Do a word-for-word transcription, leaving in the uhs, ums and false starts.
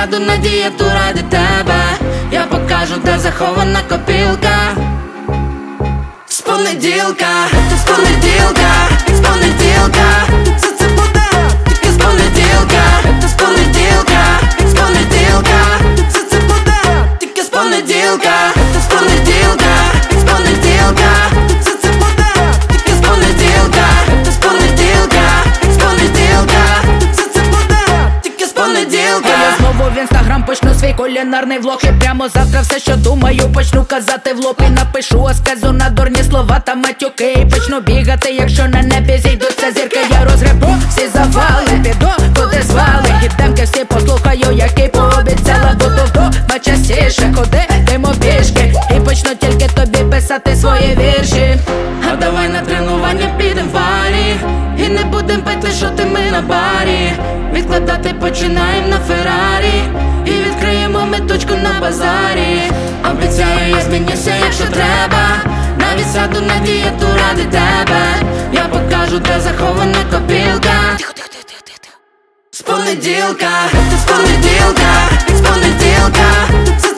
сяду на дієту ради тебе. Я покажу, де захована копілка. З понеділка, з понеділка, з понеділка. Все це буде тільки з понеділка. З понеділка, з понеділка. Все це буде тільки з понеділка. З понеділка, з понеділка. Все це буде тільки з понеділка. З понеділка, з понеділка. Все це буде тільки з понеділка. Я знову в інстаграм почну свій кулінарний влог. І прямо завтра все, що думаю, почну казати в лоб. І напишу асказу на дурні слова та матюки. І почну бігати, якщо на небі зійдуться зірки. Я розгребу всі завали, піду куди звали. Гідемки всі послухаю, які пообіцяла. Буду вдома частіше ходитиму пішки. І почну тільки тобі писати свої вірші. А давай на тренування підем в парі. І не будем пити шоти ми на барі. Відкладати починаєм на Феррарі. І відкриємо ми точку на базарі. Обіцяю, я змінюся, якщо треба. Навіть сяду на дієту ради тебе. Я покажу, де захована копілка. Тихо, тихо, тихо, тихо, тихо. З понеділка, з понеділка, з понеділка.